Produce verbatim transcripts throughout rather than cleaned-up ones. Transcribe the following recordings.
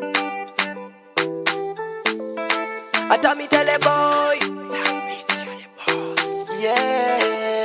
Atami tell a boy. Yeah.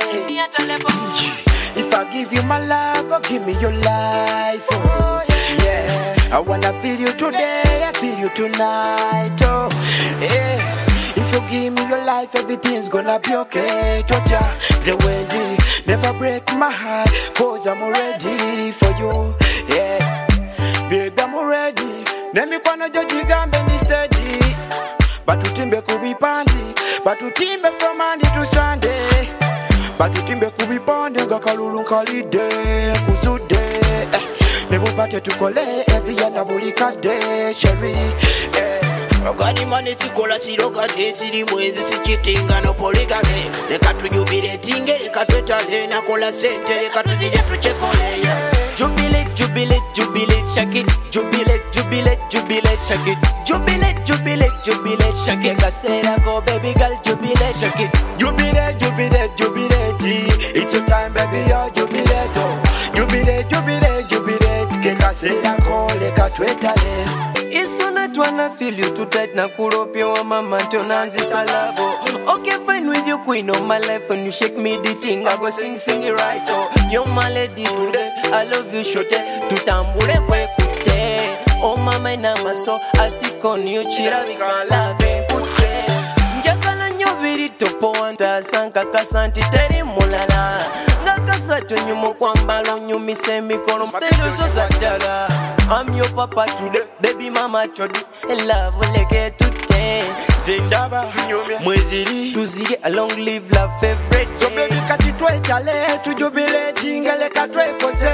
If I give you my love, oh, give me your life. Oh, yeah. I wanna feel you today, I feel you tonight. Oh, yeah. If you give me your life, everything's gonna be okay. Georgia, the Wendy, never break my heart, cause I'm ready for you. Yeah. Baby, I'm ready. Nemi kwano joji gambe ni steady. Batutimbe kubipandi, batutimbe from Monday to Sunday. Batutimbe kubipandi, gakalulu kalide, kuzude. Eh, nebupate tukole, every yana bulikade, sherry. Eh. Ogadi mani sikola siroka de siri mwenzi si chitinga no poligame. Leka tujubile tinge, leka twetale na kola sente, leka tujije tuchekole ya. Jubilate, jubilate, jubilate, shake it. Jubilate, jubilate, jubilate, shake it. Jubilate, jubilate, jubilate, shake it. Kasera go baby girl, jubilate, shake it. Jubilate, jubilate, jubilate. It's your time, baby, you're jubilate. Oh. Jubilate, jubilate, jubilate. Kekasera go, leka twetale. Iso na twana feel you too tight na kuropia wa mama tonanzi salavo. Okay fine with you queen of my life, when you shake me the thing I go sing sing it right. Oh, you're my lady today, I love you shote tutambule kwe kute. Oh mama ina maso, I stick on you chira wika love kute. Njakala nyobiri topo wanta sanka kasanti teri mulala. Ngakasa tunyumo kwa mbalo nyumise mikono mstelo so satala. I'm your papa today, baby mama today. Love leke today. Zindaba, mweziri, tuzige a long live love favorite. So baby kati twe tale, tu jubilate, ingele katwe kose.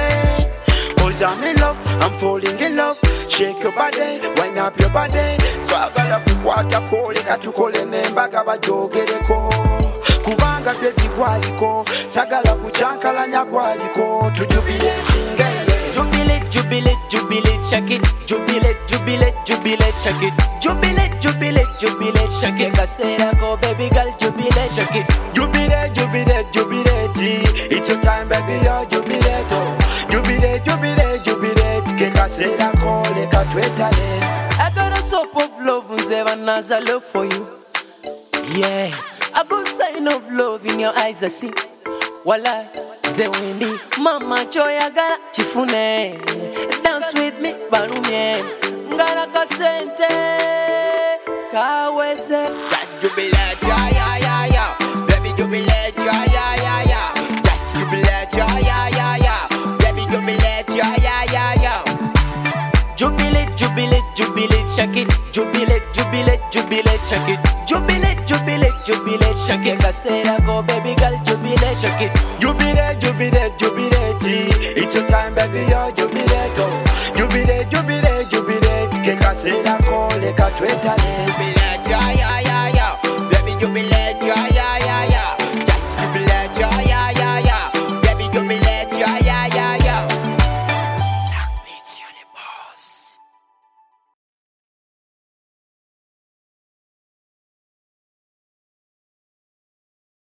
Cause I'm in love, I'm falling in love. Shake your body, wind up your body. So I gotta kukwata kole, katukole nembaga bajogereko. Kubanga baby gwaliko, sagala kuchankala nyagwaliko. Tu jubilate, ingele. Jubilate, jubilate, jubilate, shake it. Jubilate, jubilate, jubilate, shake it. Jubilate, jubilate, jubilate, shake it. Kasera go baby girl, jubilate, shake it. Jubilate, jubilate, jubilate. It's your time, baby, you're jubilate. Oh. Jubilate, jubilate, jubilate. Kekasera go, leka twetale. I got a soap of love, unzeva naza love for you. Yeah, a good sign of love in your eyes I see. Wala. Zewindi, mama choya gara chifune. Dance with me, balumye. Ngara kasente, kawese. Just jubilate, yeah, yeah, yeah, yeah. Baby jubilate, yeah, yeah, yeah, yeah. Just jubilate, yeah, yeah, yeah, yeah. Baby jubilate, yeah, yeah, yeah, yeah. Jubilate, jubilate, jubilate, shake it. Jubilate, jubilate, jubilate, shake it. Jubilate, jubilate, jubilate, shake it. Kasera go baby girl, jubilate, shake it. Jubilate, jubilate, jubilate. It's your time, baby, you're jubilate. Oh. Jubilate, jubilate, jubilate. Kekasera go, leka twetale.